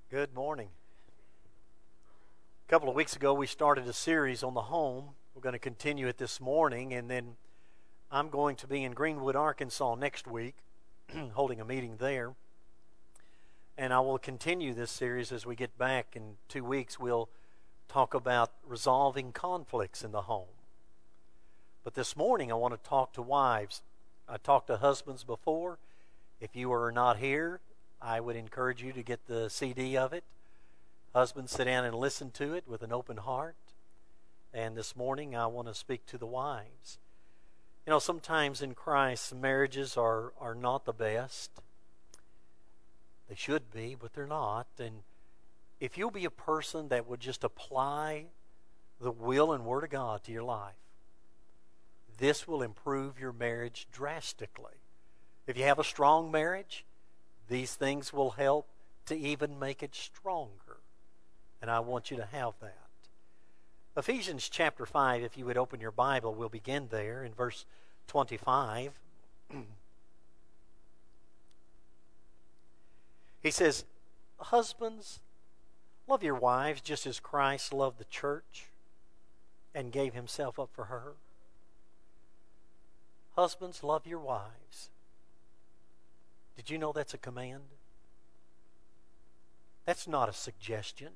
Good morning. A couple of weeks ago, we started a series on the home. We're going to continue it this morning, and then I'm going to be in Greenwood, Arkansas next week, holding a meeting there. And I will continue this series as we get back in 2 weeks. We'll talk about resolving conflicts in the home. But this morning, I want to talk to wives. I talked to husbands before. If you are not here, I would encourage you to get the CD of it. Husbands, sit down and listen to it with an open heart. And this morning I want to speak to the wives. You know, sometimes in Christ, marriages are not the best. They should be, but they're not. And if you'll be a person that would just apply the will and word of God to your life, this will improve your marriage drastically. If you have a strong marriage, these things will help to even make it stronger. And I want you to have that. Ephesians chapter 5, if you would open your Bible, we'll begin there in verse 25. He says, "Husbands, love your wives just as Christ loved the church and gave himself up for her." Husbands, love your wives. Did you know that's a command? That's not a suggestion.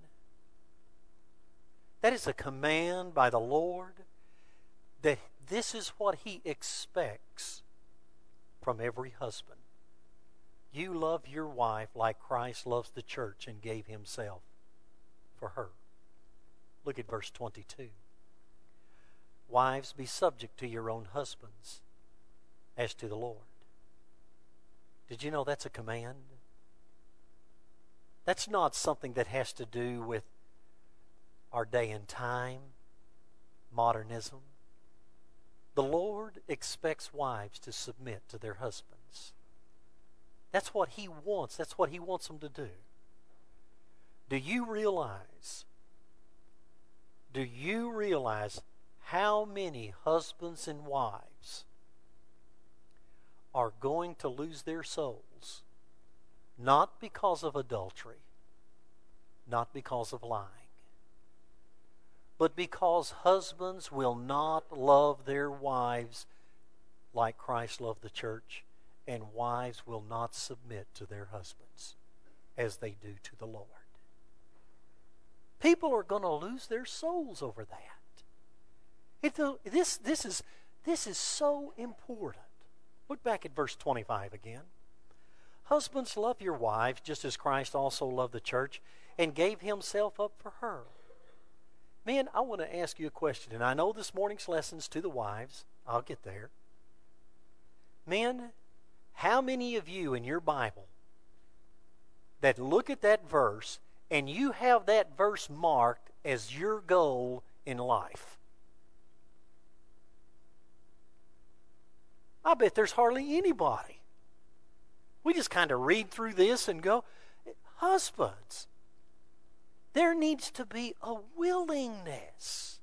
That is a command by the Lord that this is what he expects from every husband. You love your wife like Christ loves the church and gave himself for her. Look at verse 22. "Wives, be subject to your own husbands as to the Lord." Did you know that's a command? That's not something that has to do with our day and time, modernism. The Lord expects wives to submit to their husbands. That's what he wants. That's what he wants them to do. Do you realize how many husbands and wives are going to lose their souls, not because of adultery, not because of lying, but because husbands will not love their wives like Christ loved the church, and wives will not submit to their husbands as they do to the Lord. People are going to lose their souls over that. This is so important. Look back at verse 25 again. "Husbands, love your wives just as Christ also loved the church and gave himself up for her." Men, I want to ask you a question, and I know this morning's lesson's to the wives. I'll get there. Men, how many of you in your Bible that look at that verse and you have that verse marked as your goal in life? I bet there's hardly anybody. We just kind of read through this and go, husbands, there needs to be a willingness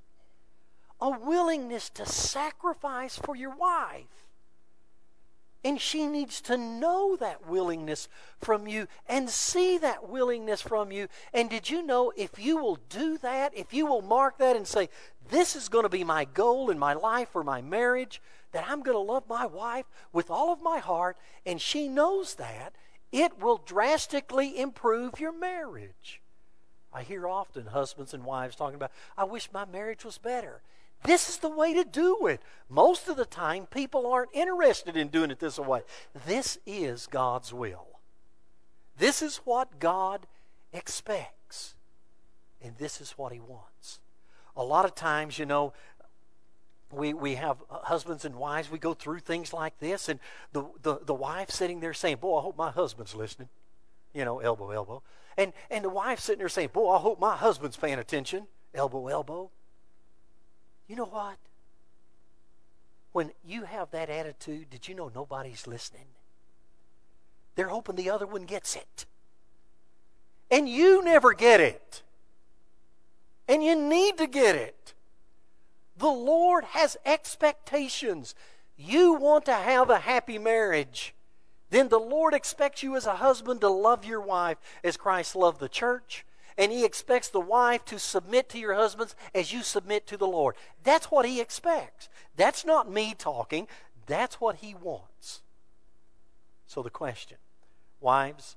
to sacrifice for your wife. And she needs to know that willingness from you and see that willingness from you. And did you know if you will do that, if you will mark that and say, this is going to be my goal in my life or my marriage, that I'm going to love my wife with all of my heart, and she knows that, it will drastically improve your marriage. I hear often husbands and wives talking about, I wish my marriage was better. This is the way to do it. Most of the time, people aren't interested in doing it this way. This is God's will. This is what God expects. And this is what he wants. A lot of times, you know, we have husbands and wives, we go through things like this, and the wife sitting there saying, boy, I hope my husband's listening. You know, elbow, elbow. And the wife sitting there saying, boy, I hope my husband's paying attention. Elbow, elbow. You know what? When you have that attitude, did you know nobody's listening? They're hoping the other one gets it. And you never get it. And you need to get it. The Lord has expectations. You want to have a happy marriage. then the Lord expects you as a husband to love your wife as Christ loved the church. And He expects the wife to submit to your husbands as you submit to the Lord. That's what He expects. That's not me talking. That's what He wants. So the question, wives,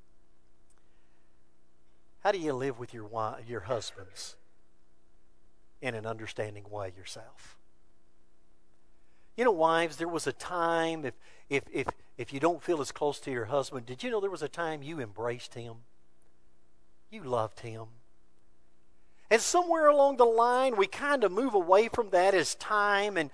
how do you live with your husbands in an understanding way yourself? You know, wives, there was a time, if you don't feel as close to your husband, did you know there was a time you embraced him? You loved him. And somewhere along the line, we kind of move away from that as time, and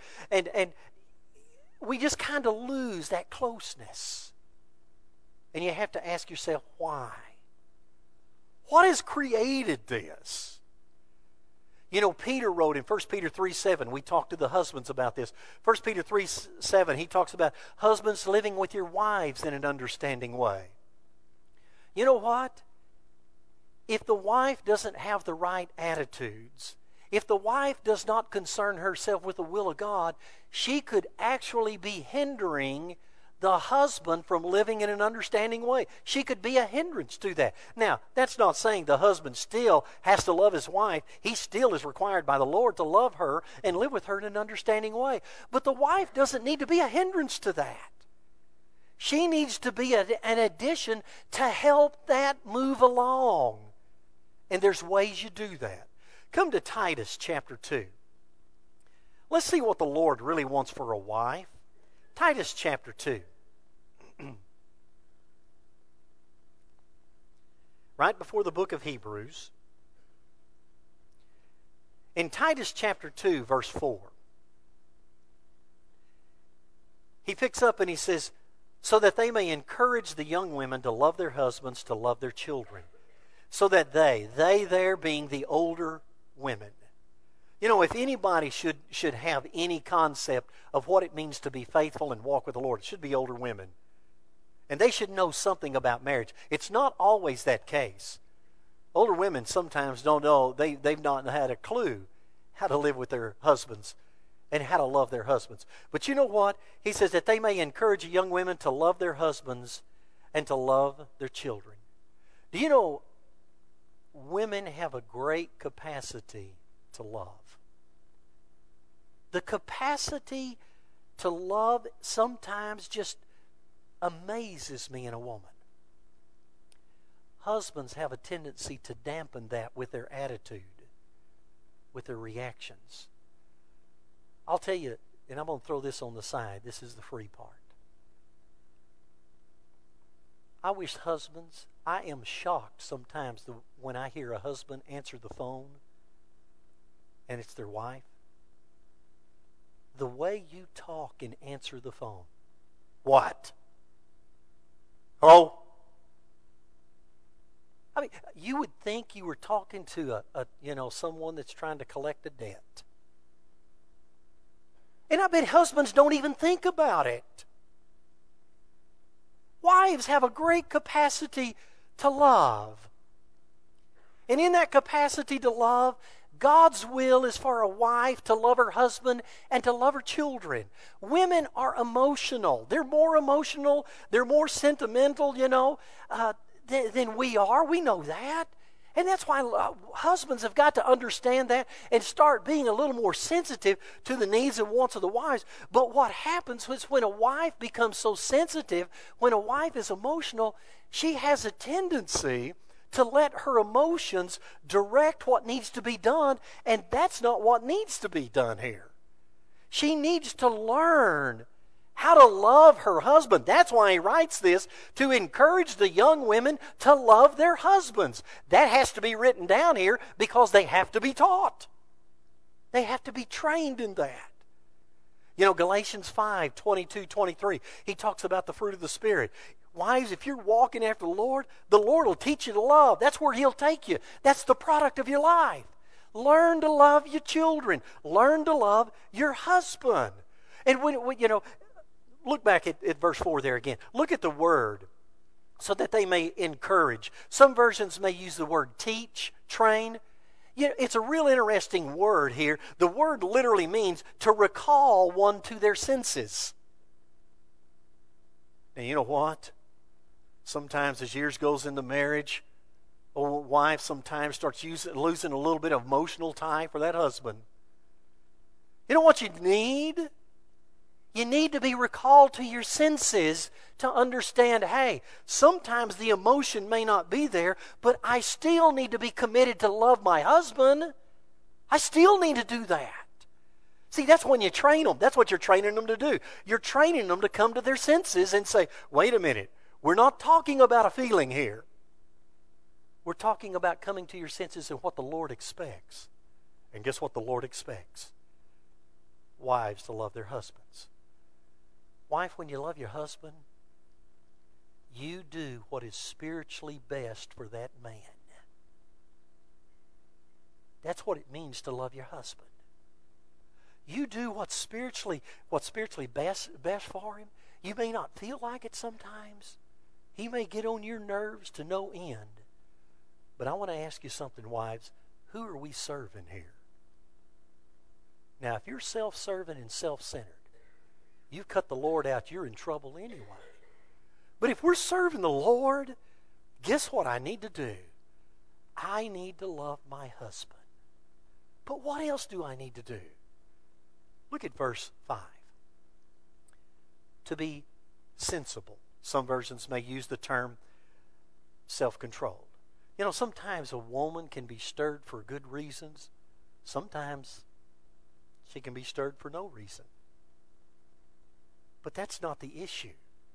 we just kind of lose that closeness. And you have to ask yourself, why? What has created this? You know, Peter wrote in 1 Peter 3:7, we talked to the husbands about this. 1 Peter 3:7, he talks about husbands living with your wives in an understanding way. You know what? If the wife doesn't have the right attitudes, if the wife does not concern herself with the will of God, she could actually be hindering the husband from living in an understanding way. She could be a hindrance to that. Now, that's not saying the husband still has to love his wife. He still is required by the Lord to love her and live with her in an understanding way. But the wife doesn't need to be a hindrance to that. She needs to be an addition to help that move along. And there's ways you do that. Come to Titus chapter 2. Let's see what the Lord really wants for a wife. Titus chapter 2. Right before the book of Hebrews. In Titus chapter 2, verse 4. He picks up and he says, so that they may encourage the young women to love their husbands, to love their children. So that they there being the older women. You know, if anybody should have any concept of what it means to be faithful and walk with the Lord, it should be older women. And they should know something about marriage. It's not always that case. Older women sometimes don't know, they've not had a clue how to live with their husbands and how to love their husbands. But you know what? He says that they may encourage young women to love their husbands and to love their children. Do you know, women have a great capacity to love. The capacity to love sometimes just amazes me in a woman. Husbands have a tendency to dampen that with their attitude, with their reactions. I'll tell you, and I'm going to throw this on the side. This is the free part. I wish husbands, I am shocked sometimes when I hear a husband answer the phone and it's their wife. The way you talk and answer the phone. What? Hello? I mean, you would think you were talking to someone that's trying to collect a debt. And I bet husbands don't even think about it. Wives have a great capacity to love. And in that capacity to love, God's will is for a wife to love her husband and to love her children. Women are emotional. They're more emotional. They're more sentimental, than we are. We know that. And that's why husbands have got to understand that and start being a little more sensitive to the needs and wants of the wives. But what happens is when a wife becomes so sensitive, when a wife is emotional, she has a tendency to let her emotions direct what needs to be done, and that's not what needs to be done here. She needs to learn how to love her husband. That's why he writes this, to encourage the young women to love their husbands. That has to be written down here because they have to be taught. They have to be trained in that. Galatians 5:22-23, he talks about the fruit of the Spirit. Wives, if you're walking after the Lord will teach you to love. That's where He'll take you. That's the product of your life. Learn to love your children. Learn to love your husband. And when look back at verse 4 there again. Look at the word, so that they may encourage. Some versions may use the word teach, train. It's a real interesting word here. The word literally means to recall one to their senses. Now, you know what? Sometimes as years goes into marriage, a wife sometimes starts losing a little bit of emotional tie for that husband. You know what you need? You need to be recalled to your senses to understand, hey, sometimes the emotion may not be there, but I still need to be committed to love my husband. I still need to do that. See, that's when you train them. That's what you're training them to do. You're training them to come to their senses and say, wait a minute, we're not talking about a feeling here. We're talking about coming to your senses and what the Lord expects. And guess what the Lord expects? Wives to love their husbands. Wife, when you love your husband, you do what is spiritually best for that man. That's what it means to love your husband. You do what's spiritually best for him. You may not feel like it sometimes. He may get on your nerves to no end. But I want to ask you something, wives. Who are we serving here? Now, if you're self-serving and self-centered, you've cut the Lord out, you're in trouble anyway. But if we're serving the Lord, guess what I need to do? I need to love my husband. But what else do I need to do? Look at verse 5. To be sensible. Some versions may use the term self-controlled. You know, sometimes a woman can be stirred for good reasons. Sometimes she can be stirred for no reason. But that's not the issue.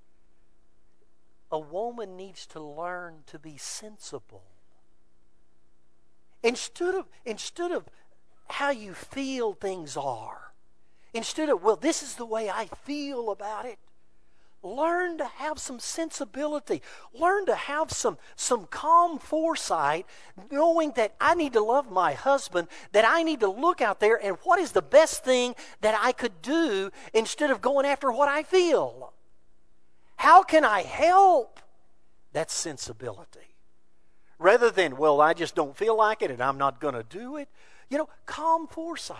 A woman needs to learn to be sensible. Instead of how you feel things are, instead of, well, this is the way I feel about it, learn to have some sensibility. Learn to have some calm foresight, knowing that I need to love my husband, that I need to look out there and what is the best thing that I could do instead of going after what I feel. How can I help? That's sensibility. Rather than, well, I just don't feel like it and I'm not going to do it. You know, calm foresight.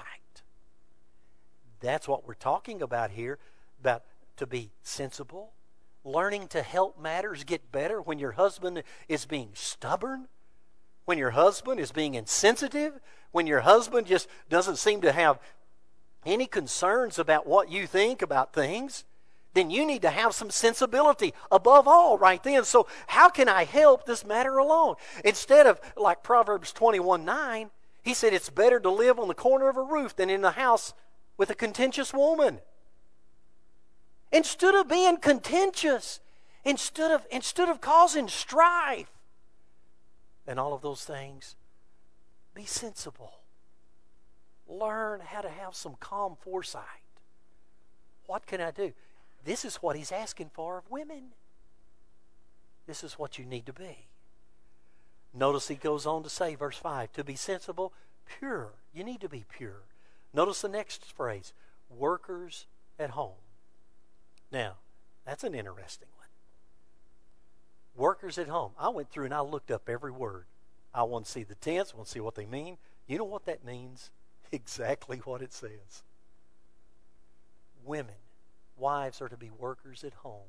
That's what we're talking about here, about to be sensible, learning to help matters get better when your husband is being stubborn, when your husband is being insensitive, when your husband just doesn't seem to have any concerns about what you think about things, then you need to have some sensibility above all right then. So how can I help this matter along? Instead of, like Proverbs 21:9, he said it's better to live on the corner of a roof than in the house with a contentious woman. Instead of being contentious, instead of causing strife and all of those things, be sensible. Learn how to have some calm foresight. What can I do? This is what he's asking for of women. This is what you need to be. Notice he goes on to say, verse 5, to be sensible, pure. You need to be pure. Notice the next phrase, workers at home. Now, that's an interesting one. Workers at home. I went through and I looked up every word. I want to see the tense. I want to see what they mean. You know what that means? Exactly what it says. Women, wives are to be workers at home.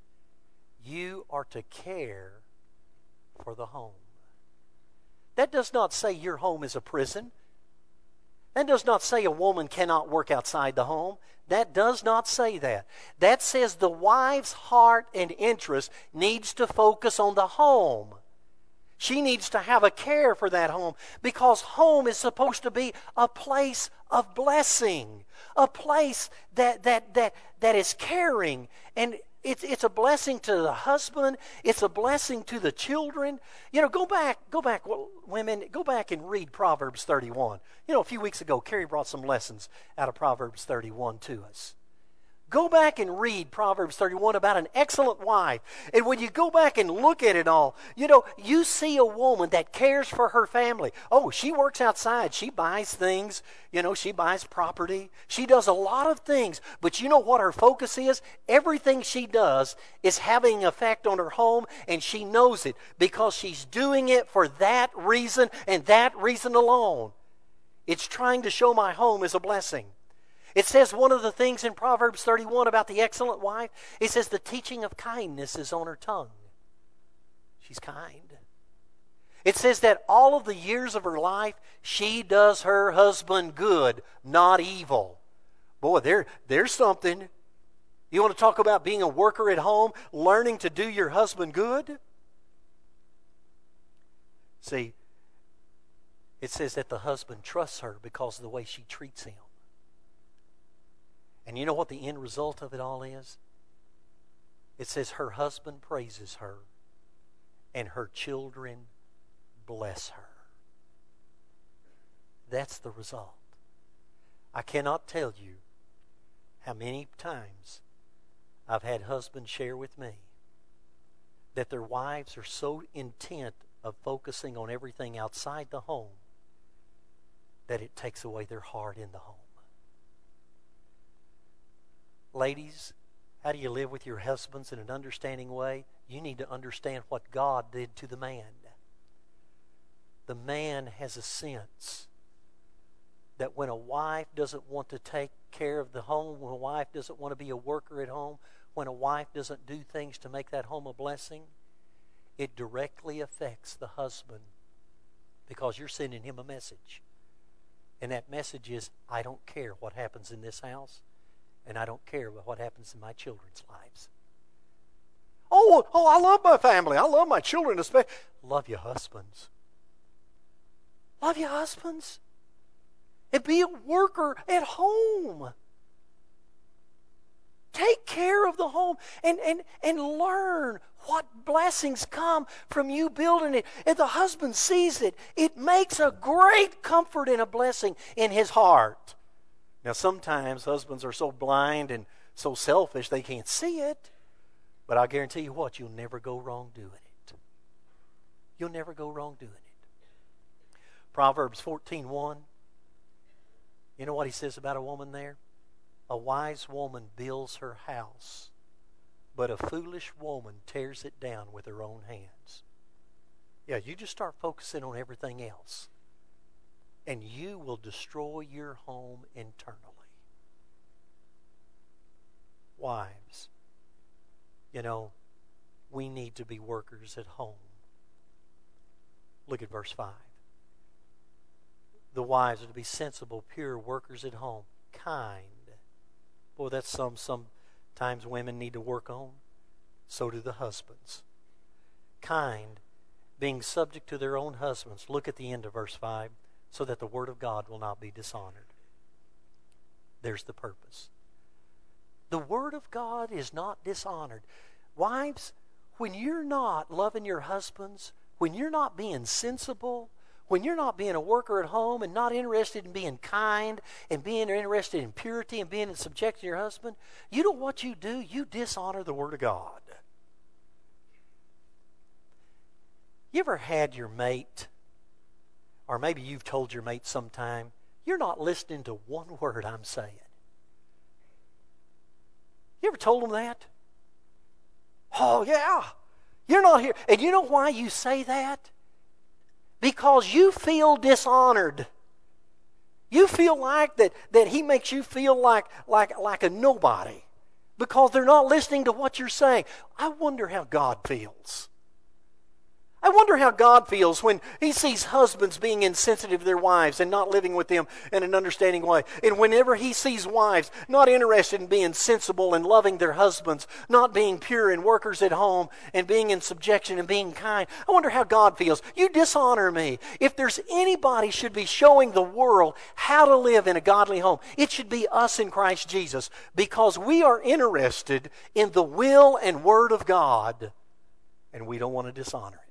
You are to care for the home. That does not say your home is a prison. That does not say a woman cannot work outside the home. That does not say that. That says the wife's heart and interest needs to focus on the home. She needs to have a care for that home because home is supposed to be a place of blessing, a place that is caring, and it's a blessing to the husband. It's a blessing to the children. You know, go back, women, go back and read Proverbs 31. You know, a few weeks ago, Carrie brought some lessons out of Proverbs 31 to us. Go back and read Proverbs 31 about an excellent wife. And when you go back and look at it all, you know, you see a woman that cares for her family. Oh, she works outside. She buys things. You know, she buys property. She does a lot of things. But you know what her focus is? Everything she does is having an effect on her home, and she knows it because she's doing it for that reason and that reason alone. It's trying to show my home is a blessing. It says one of the things in Proverbs 31 about the excellent wife, it says the teaching of kindness is on her tongue. She's kind. It says that all of the years of her life, she does her husband good, not evil. Boy, there's something. You want to talk about being a worker at home, learning to do your husband good? See, it says that the husband trusts her because of the way she treats him. And you know what the end result of it all is? It says her husband praises her and her children bless her. That's the result. I cannot tell you how many times I've had husbands share with me that their wives are so intent of focusing on everything outside the home that it takes away their heart in the home. Ladies, how do you live with your husbands in an understanding way? You need to understand what God did to the man. The man has a sense that when a wife doesn't want to take care of the home, when a wife doesn't want to be a worker at home, when a wife doesn't do things to make that home a blessing, it directly affects the husband because you're sending him a message. And that message is, I don't care what happens in this house, and I don't care about what happens in my children's lives. Oh, I love my family. I love my children especially. Love your husbands. Love your husbands. And be a worker at home. Take care of the home and learn what blessings come from you building it. If the husband sees it, it makes a great comfort and a blessing in his heart. Now, sometimes husbands are so blind and so selfish they can't see it. But I guarantee you what, you'll never go wrong doing it. You'll never go wrong doing it. Proverbs 14:1. You know what he says about a woman there? A wise woman builds her house, but a foolish woman tears it down with her own hands. Yeah, you just start focusing on everything else, and you will destroy your home internally. Wives, you know, we need to be workers at home. Look at verse 5. The wives are to be sensible, pure workers at home, kind. Boy, that's sometimes women need to work on. So do the husbands. Kind, being subject to their own husbands. Look at the end of verse 5. So that the word of God will not be dishonored. There's the purpose. The word of God is not dishonored. Wives, when you're not loving your husbands, when you're not being sensible, when you're not being a worker at home and not interested in being kind and being interested in purity and being in subjection to your husband, you know what you do? You dishonor the Word of God. You ever had your mate, or maybe you've told your mate sometime, you're not listening to one word I'm saying. You ever told them that? Oh, yeah. You're not here. And you know why you say that? Because you feel dishonored. You feel like that he makes you feel like a nobody because they're not listening to what you're saying. I wonder how God feels. I wonder how God feels when He sees husbands being insensitive to their wives and not living with them in an understanding way. And whenever He sees wives not interested in being sensible and loving their husbands, not being pure and workers at home and being in subjection and being kind, I wonder how God feels. You dishonor me. If there's anybody should be showing the world how to live in a godly home, it should be us in Christ Jesus, because we are interested in the will and word of God and we don't want to dishonor it.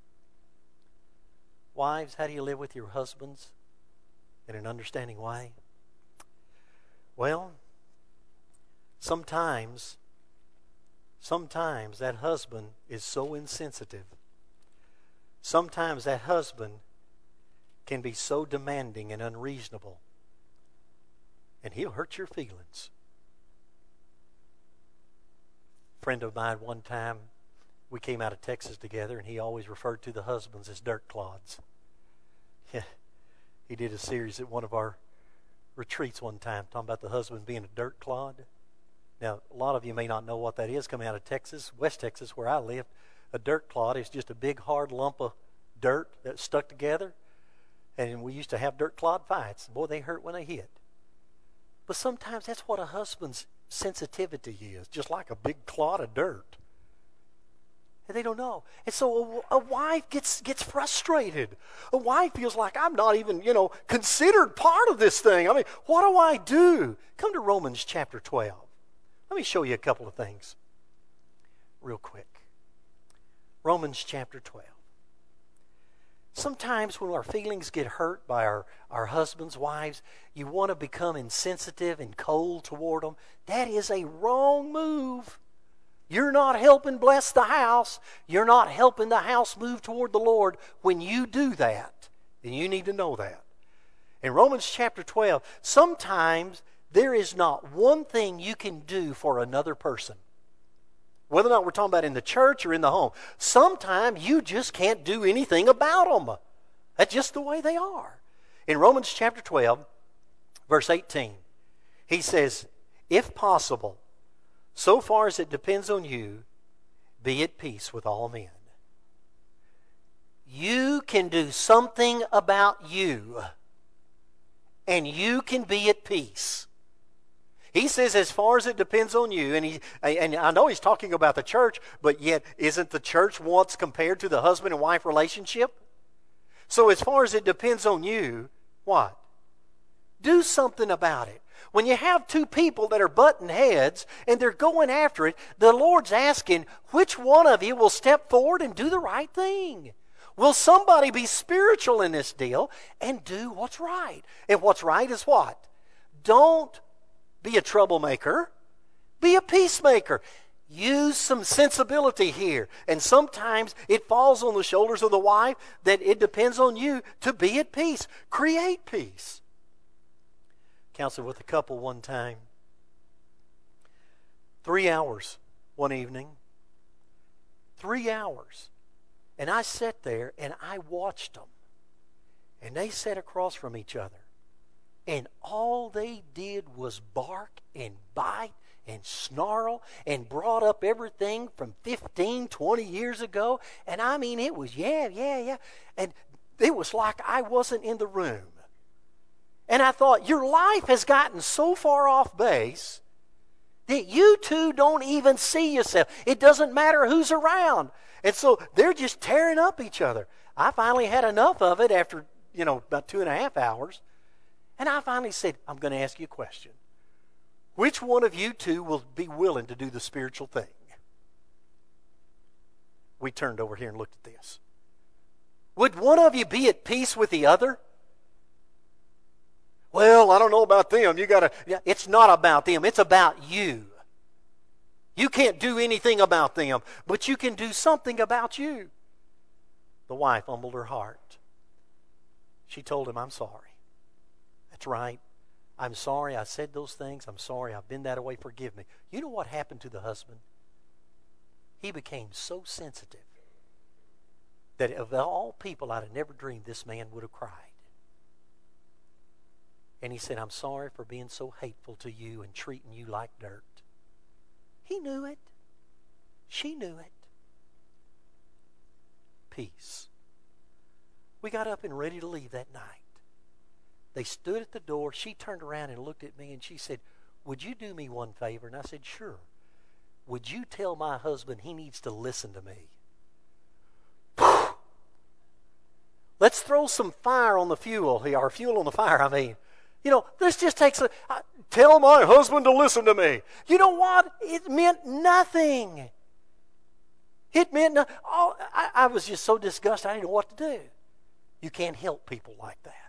Wives, how do you live with your husbands in an understanding way? Well, sometimes that husband is so insensitive. Sometimes that husband can be so demanding and unreasonable, and he'll hurt your feelings. A friend of mine one time, we came out of Texas together, and he always referred to the husbands as dirt clods. He did a series at one of our retreats one time, talking about the husband being a dirt clod. Now, a lot of you may not know what that is coming out of Texas, West Texas, where I live. A dirt clod is just a big hard lump of dirt that's stuck together. And we used to have dirt clod fights. Boy, they hurt when they hit. But sometimes that's what a husband's sensitivity is, just like a big clod of dirt. And they don't know. And so a wife gets frustrated. A wife feels like, I'm not even, considered part of this thing. I mean, what do I do? Come to Romans chapter 12. Let me show you a couple of things real quick. Romans chapter 12. Sometimes when our feelings get hurt by our husbands, wives, you want to become insensitive and cold toward them. That is a wrong move. You're not helping bless the house. You're not helping the house move toward the Lord when you do that. And you need to know that. In Romans chapter 12, sometimes there is not one thing you can do for another person. Whether or not we're talking about in the church or in the home. Sometimes you just can't do anything about them. That's just the way they are. In Romans chapter 12, verse 18, he says, if possible, so far as it depends on you, be at peace with all men. You can do something about you, and you can be at peace. He says, as far as it depends on you, and I know he's talking about the church, but yet isn't the church once compared to the husband and wife relationship? So as far as it depends on you, what? Do something about it. When you have two people that are butting heads and they're going after it, the Lord's asking, which one of you will step forward and do the right thing? Will somebody be spiritual in this deal and do what's right? And what's right is what? Don't be a troublemaker. Be a peacemaker. Use some sensibility here. And sometimes it falls on the shoulders of the wife that it depends on you to be at peace. Create peace. Counseled with a couple one time. 3 hours one evening. 3 hours. And I sat there and I watched them. And they sat across from each other. And all they did was bark and bite and snarl and brought up everything from 15, 20 years ago. And I mean, it was yeah. And it was like I wasn't in the room. And I thought, your life has gotten so far off base that you two don't even see yourself. It doesn't matter who's around. And so they're just tearing up each other. I finally had enough of it after, about 2.5 hours. And I finally said, I'm going to ask you a question. Which one of you two will be willing to do the spiritual thing? We turned over here and looked at this. Would one of you be at peace with the other? Well, I don't know about them. It's not about them. It's about you. You can't do anything about them, but you can do something about you. The wife humbled her heart. She told him, I'm sorry. That's right. I'm sorry I said those things. I'm sorry I've been that way. Forgive me. You know what happened to the husband? He became so sensitive that of all people, I'd have never dreamed this man would have cried. And he said, I'm sorry for being so hateful to you and treating you like dirt. He knew it. She knew it. Peace. We got up and ready to leave that night. They stood at the door. She turned around and looked at me and she said, would you do me one favor? And I said, sure. Would you tell my husband he needs to listen to me? Let's throw some fire on the fuel here, or fuel on the fire, I mean. This just takes tell my husband to listen to me. You know what? It meant nothing. It meant nothing. I was just so disgusted, I didn't know what to do. You can't help people like that.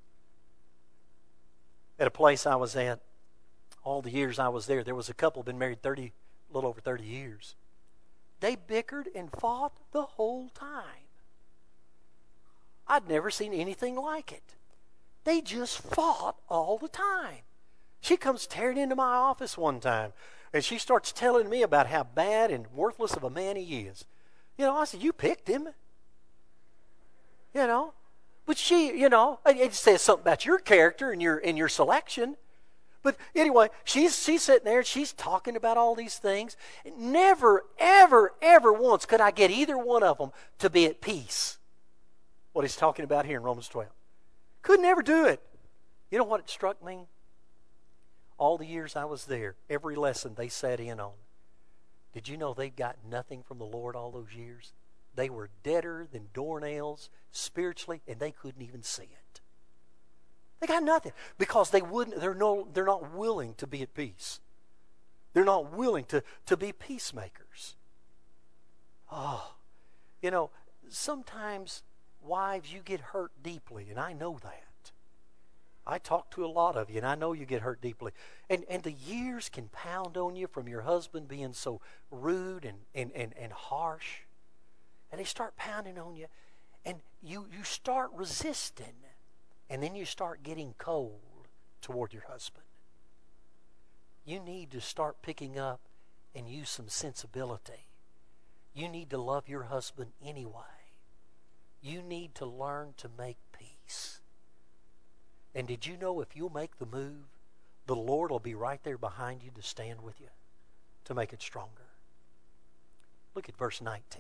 At a place I was at, all the years I was there was a couple been married a little over 30 years. They bickered and fought the whole time. I'd never seen anything like it. They just fought all the time. She comes tearing into my office one time, and she starts telling me about how bad and worthless of a man he is. I said, you picked him. But But she, it says something about your character and your selection. But anyway, she's sitting there and she's talking about all these things. Never, ever, ever once could I get either one of them to be at peace. What he's talking about here in Romans 12. Could never do it. You know what it struck me? All the years I was there, every lesson they sat in on. Did you know they've got nothing from the Lord all those years? They were deader than doornails spiritually, and they couldn't even see it. They got nothing because they're not willing to be at peace. They're not willing to be peacemakers. Oh, sometimes wives, you get hurt deeply, and I know that. I talk to a lot of you, and I know you get hurt deeply. And the years can pound on you from your husband being so rude and harsh. And they start pounding on you, and you start resisting. And then you start getting cold toward your husband. You need to start picking up and use some sensibility. You need to love your husband anyway. You need to learn to make peace. And did you know if you'll make the move, the Lord will be right there behind you to stand with you, to make it stronger. Look at verse 19.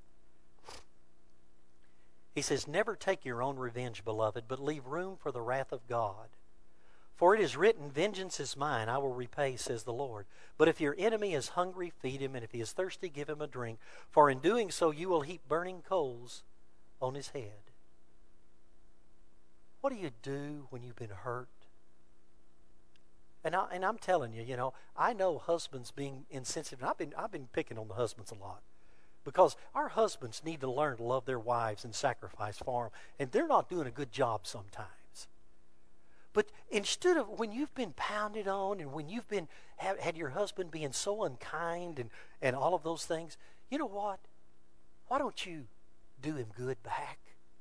He says, "Never take your own revenge, beloved, but leave room for the wrath of God. For it is written, 'Vengeance is mine, I will repay,' says the Lord. But if your enemy is hungry, feed him, and if he is thirsty, give him a drink. For in doing so, you will heap burning coals on his head." What do you do when you've been hurt? And I'm telling you, I know husbands being insensitive. I've been picking on the husbands a lot. Because our husbands need to learn to love their wives and sacrifice for them. And they're not doing a good job sometimes. But instead of when you've been pounded on and when you've been had your husband being so unkind and all of those things, you know what? Why don't you do him good back?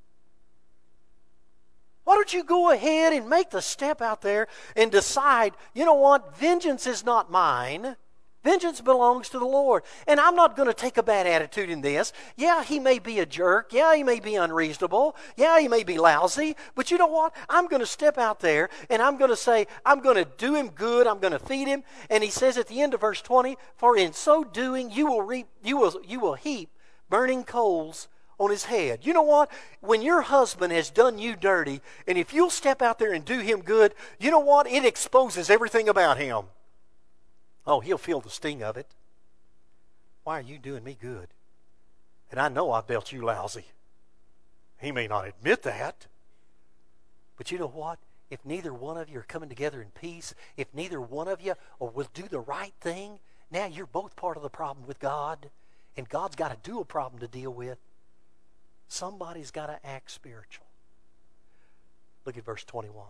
Why don't you go ahead and make the step out there and decide, you know what? Vengeance is not mine. Vengeance belongs to the Lord. And I'm not going to take a bad attitude in this. Yeah, he may be a jerk. Yeah, he may be unreasonable. Yeah, he may be lousy. But you know what? I'm going to step out there and I'm going to say, I'm going to do him good. I'm going to feed him. And he says at the end of verse 20, "For in so doing you will heap burning coals on his head." You know what? When your husband has done you dirty, and if you'll step out there and do him good, you know what? It exposes everything about him. Oh, he'll feel the sting of it. Why are you doing me good? And I know I've dealt you lousy. He may not admit that. But you know what? If neither one of you are coming together in peace, if neither one of you will do the right thing, now you're both part of the problem with God. And God's got a dual problem to deal with. Somebody's got to act spiritual. Look at verse 21.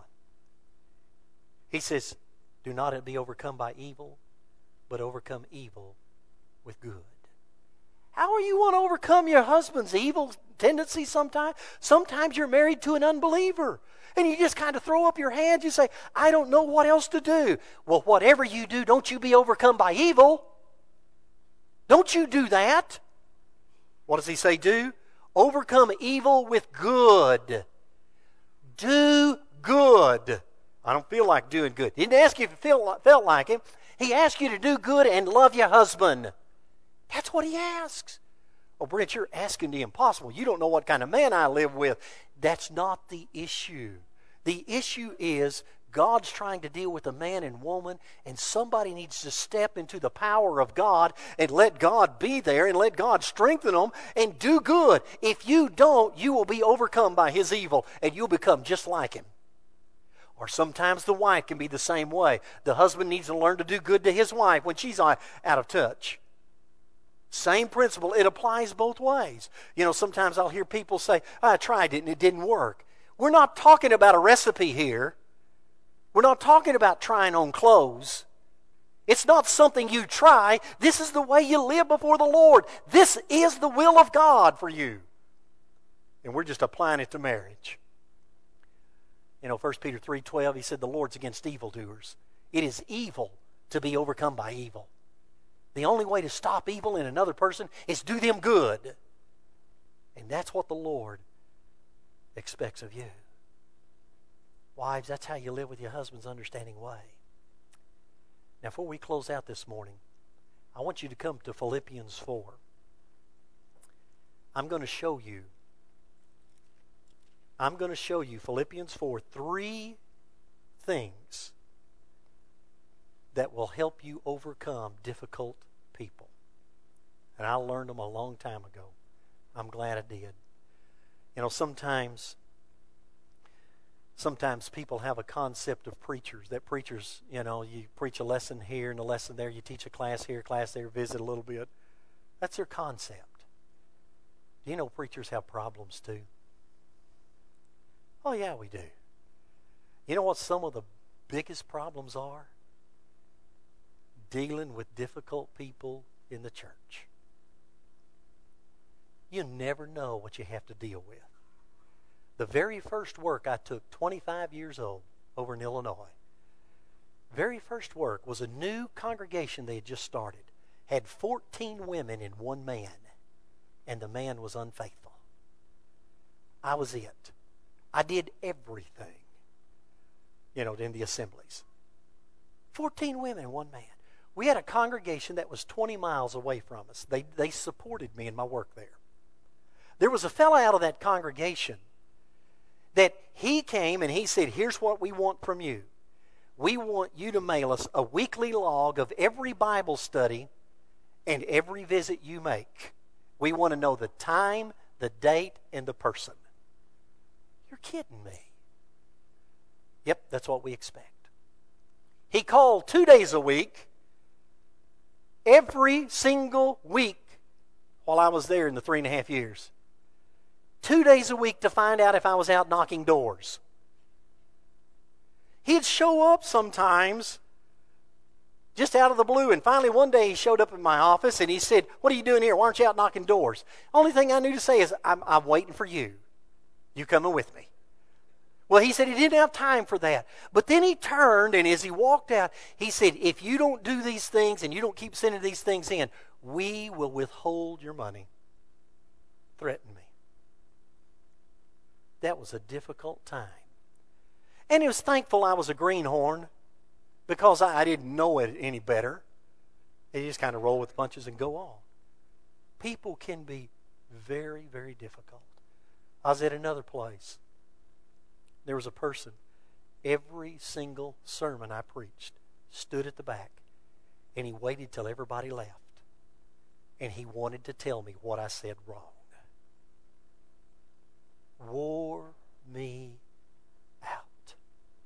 He says, "Do not be overcome by evil, but overcome evil with good." How are you want to overcome your husband's evil tendencies sometimes? Sometimes you're married to an unbeliever. And you just kind of throw up your hands. You say, "I don't know what else to do." Well, whatever you do, don't you be overcome by evil. Don't you do that. What does he say do? Overcome evil with good. Do good. I don't feel like doing good. He didn't ask you if you felt like him. He asked you to do good and love your husband. That's what he asks. Oh, Brent, you're asking the impossible. You don't know what kind of man I live with. That's not the issue. The issue is God's trying to deal with a man and woman, and somebody needs to step into the power of God and let God be there and let God strengthen them and do good. If you don't, you will be overcome by his evil and you'll become just like him. Or sometimes the wife can be the same way. The husband needs to learn to do good to his wife when she's out of touch. Same principle. It applies both ways. Sometimes I'll hear people say, "I tried it and it didn't work." We're not talking about a recipe here. We're not talking about trying on clothes. It's not something you try. This is the way you live before the Lord. This is the will of God for you. And we're just applying it to marriage. 1 Peter 3:12, he said the Lord's against evildoers. It is evil to be overcome by evil. The only way to stop evil in another person is do them good. And that's what the Lord expects of you. Wives, that's how you live with your husband's understanding way. Now, before we close out this morning, I want you to come to Philippians 4. I'm going to show you Philippians 4, 3 things that will help you overcome difficult people. And I learned them a long time ago. I'm glad I did. You know, sometimes people have a concept of preachers, that preachers, you know, you preach a lesson here and a lesson there, you teach a class here, class there, visit a little bit. That's their concept. Do you know preachers have problems too? Oh yeah, we do. You know what some of the biggest problems are? Dealing with difficult people in the church. You never know what you have to deal with. The very first work I took, 25 years old, over in Illinois, very first work was a new congregation they had just started. Had 14 women and one man, and the man was unfaithful. I was it. I did everything, you know, in the assemblies. 14 women and one man. We had a congregation that was 20 miles away from us. They supported me in my work there. There was a fellow out of that congregation that he came and he said, here's what we want from you. We want you to mail us a weekly log of every Bible study and every visit you make. We want to know the time, the date, and the person. You're kidding me. Yep, that's what we expect. He called 2 days a week, every single week while I was there in the 3.5 years. 2 days a week to find out if I was out knocking doors. He'd show up sometimes just out of the blue, and finally one day he showed up in my office and he said, what are you doing here? Why aren't you out knocking doors? Only thing I knew to say is, I'm waiting for you. You coming with me? Well, he said he didn't have time for that. But then he turned, and as he walked out, he said, if you don't do these things and you don't keep sending these things in, we will withhold your money. Threatened me. That was a difficult time. And he was thankful I was a greenhorn because I didn't know it any better. He just kind of roll with the punches and go on. People can be very, very difficult. I was at another place. There was a person, every single sermon I preached, stood at the back, and he waited till everybody left, and he wanted to tell me what I said wrong. Wore me out.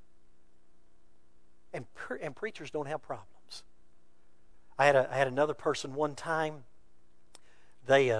And preachers don't have problems. I had another person one time. They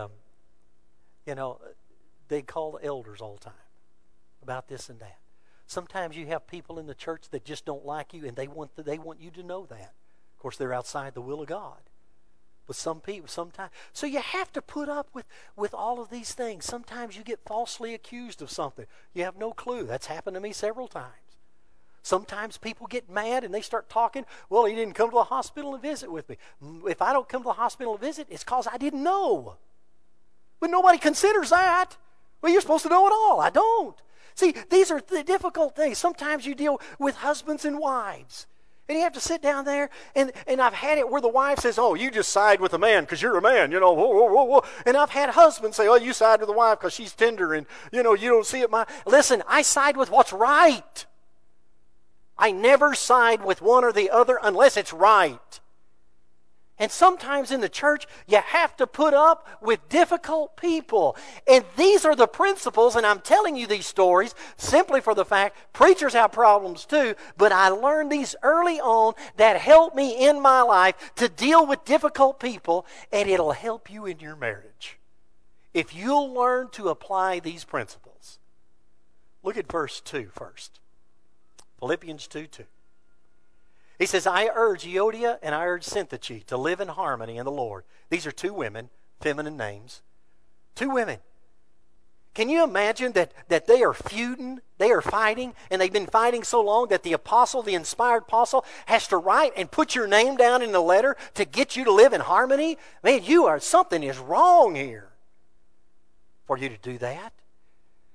call the elders all the time about this and that. Sometimes you have people in the church that just don't like you, and they want you to know that. Of course, they're outside the will of God. But some people, sometimes. So you have to put up with all of these things. Sometimes you get falsely accused of something. You have no clue. That's happened to me several times. Sometimes people get mad and they start talking, well, he didn't come to the hospital and visit with me. If I don't come to the hospital and visit, it's because I didn't know. But nobody considers that. Well, you're supposed to know it all. I don't. See, these are the difficult things. Sometimes you deal with husbands and wives. And you have to sit down there, and I've had it where the wife says, oh, you just side with a man because you're a man, you know. Whoa, whoa, whoa, whoa. And I've had husbands say, oh, you side with the wife because she's tender and, you know, you don't see it. Listen, I side with what's right. I never side with one or the other unless it's right. And sometimes in the church, you have to put up with difficult people. And these are the principles, and I'm telling you these stories simply for the fact preachers have problems too, but I learned these early on that helped me in my life to deal with difficult people, and it'll help you in your marriage if you'll learn to apply these principles. Look at verse 2 first. Philippians 2:2. He says, I urge Euodia and I urge Syntyche to live in harmony in the Lord. These are two women, feminine names. Two women. Can you imagine that they are feuding, they are fighting, and they've been fighting so long that the apostle, the inspired apostle, has to write and put your name down in the letter to get you to live in harmony? Man, something is wrong here for you to do that.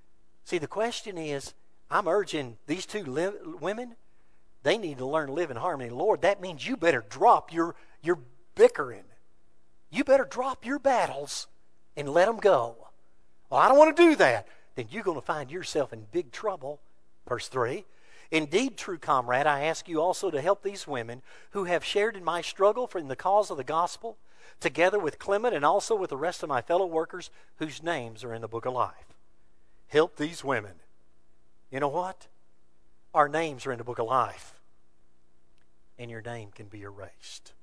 See, the question is, I'm urging these two women, they need to learn to live in harmony. Lord, that means you better drop your bickering. You better drop your battles and let them go. Well, I don't want to do that. Then you're going to find yourself in big trouble. Verse 3. Indeed, true comrade, I ask you also to help these women who have shared in my struggle for the cause of the gospel, together with Clement and also with the rest of my fellow workers whose names are in the book of life. Help these women. You know what? Our names are in the book of life, and your name can be erased.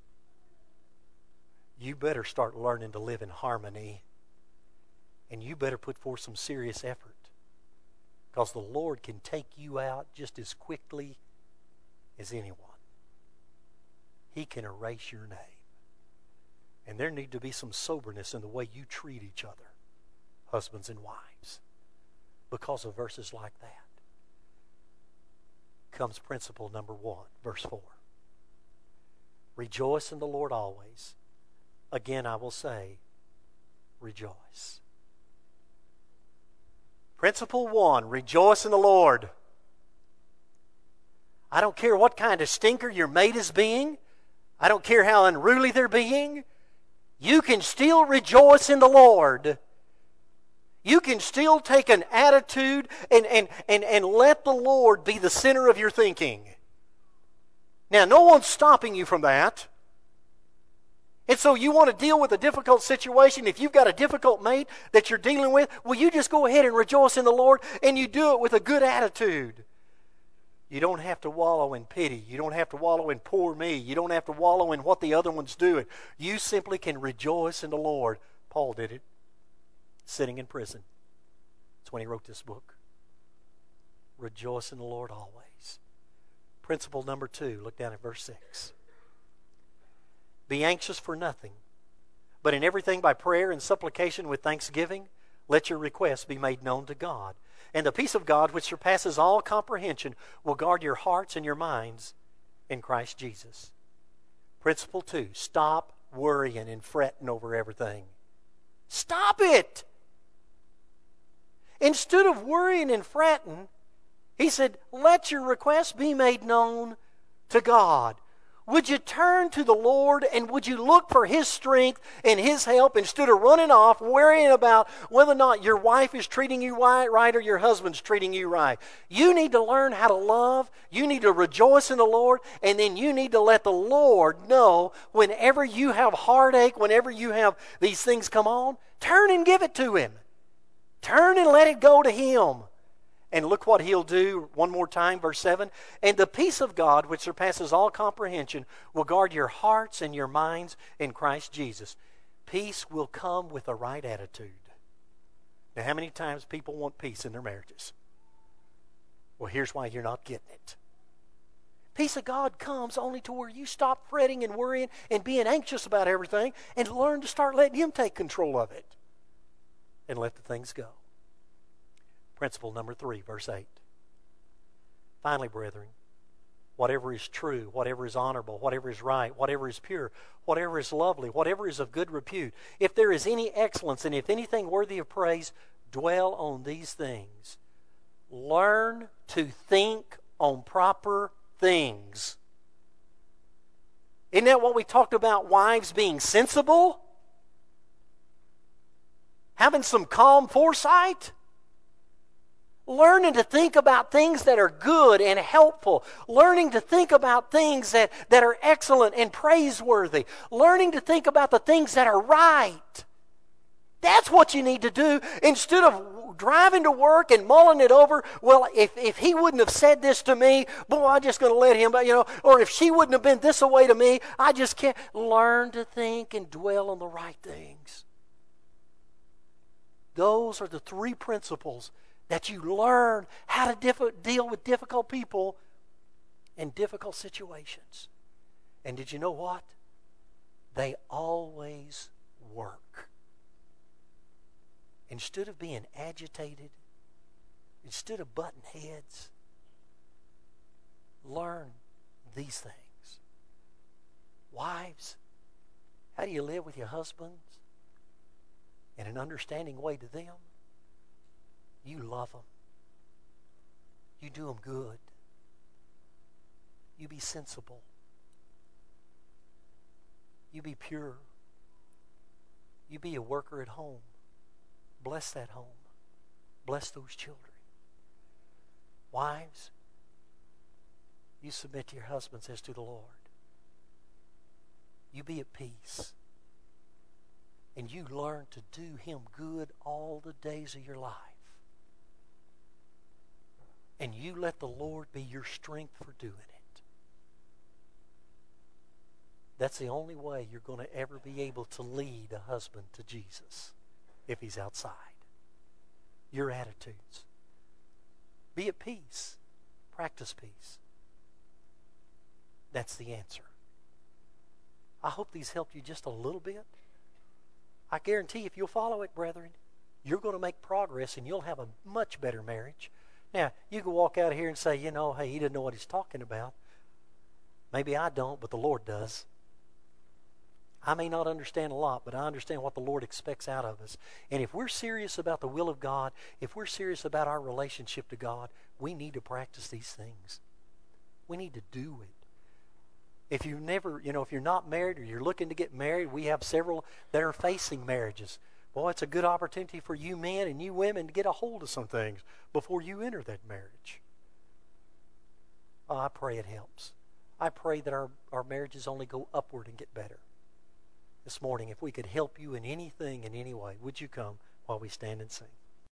You better start learning to live in harmony, and you better put forth some serious effort, because the Lord can take you out just as quickly as anyone. He can erase your name. And there need to be some soberness in the way you treat each other, husbands and wives. Because of verses like that comes principle number 1, verse 4. Rejoice in the Lord always. Again, I will say, rejoice. Principle 1, rejoice in the Lord. I don't care what kind of stinker your mate is being. I don't care how unruly they're being. You can still rejoice in the Lord. You can still take an attitude and let the Lord be the center of your thinking. Now, no one's stopping you from that. And so you want to deal with a difficult situation. If you've got a difficult mate that you're dealing with, well, you just go ahead and rejoice in the Lord, and you do it with a good attitude. You don't have to wallow in pity. You don't have to wallow in poor me. You don't have to wallow in what the other one's doing. You simply can rejoice in the Lord. Paul did it, sitting in prison. That's when he wrote this book. Rejoice in the Lord always. Principle number 2, look down at verse 6. Be anxious for nothing, but in everything by prayer and supplication with thanksgiving, let your requests be made known to God. And the peace of God, which surpasses all comprehension, will guard your hearts and your minds in Christ Jesus. Principle 2, stop worrying and fretting over everything. Stop it! Instead of worrying and fretting, he said, let your requests be made known to God. Would you turn to the Lord and would you look for His strength and His help instead of running off worrying about whether or not your wife is treating you right or your husband's treating you right? You need to learn how to love. You need to rejoice in the Lord, and then you need to let the Lord know whenever you have heartache, whenever you have these things come on, turn and give it to Him. Turn and let it go to Him. And look what He'll do one more time, verse 7. And the peace of God, which surpasses all comprehension, will guard your hearts and your minds in Christ Jesus. Peace will come with the right attitude. Now, how many times people want peace in their marriages? Well, here's why you're not getting it. Peace of God comes only to where you stop fretting and worrying and being anxious about everything and learn to start letting Him take control of it and let the things go. Principle number 3, verse 8. Finally, brethren, whatever is true, whatever is honorable, whatever is right, whatever is pure, whatever is lovely, whatever is of good repute, if there is any excellence and if anything worthy of praise, dwell on these things. Learn to think on proper things. Isn't that what we talked about, wives being sensible? Having some calm foresight? Learning to think about things that are good and helpful. Learning to think about things that are excellent and praiseworthy. Learning to think about the things that are right. That's what you need to do instead of driving to work and mulling it over. Well, if he wouldn't have said this to me, boy, I'm just going to let him, or if she wouldn't have been this way to me, I just can't. Learn to think and dwell on the right things. Those are the 3 principles that you learn how to deal with difficult people in difficult situations. And did you know what? They always work. Instead of being agitated, instead of butting heads, learn these things. Wives, how do you live with your husbands in an understanding way to them? You love them. You do them good. You be sensible. You be pure. You be a worker at home. Bless that home. Bless those children. Wives, you submit to your husbands as to the Lord. You be at peace. And you learn to do Him good all the days of your life. And you let the Lord be your strength for doing it. That's the only way you're going to ever be able to lead a husband to Jesus if he's outside. Your attitudes. Be at peace. Practice peace. That's the answer. I hope these helped you just a little bit. I guarantee if you'll follow it, brethren, you're going to make progress and you'll have a much better marriage. Now, you can walk out of here and say, hey, he didn't know what he's talking about. Maybe I don't, but the Lord does. I may not understand a lot, but I understand what the Lord expects out of us. And if we're serious about the will of God, if we're serious about our relationship to God, we need to practice these things. We need to do it. If you've never, if you're not married or you're looking to get married, we have several that are facing marriages. Well, it's a good opportunity for you men and you women to get a hold of some things before you enter that marriage. Oh, I pray it helps. I pray that our marriages only go upward and get better. This morning, if we could help you in anything, in any way, would you come while we stand and sing?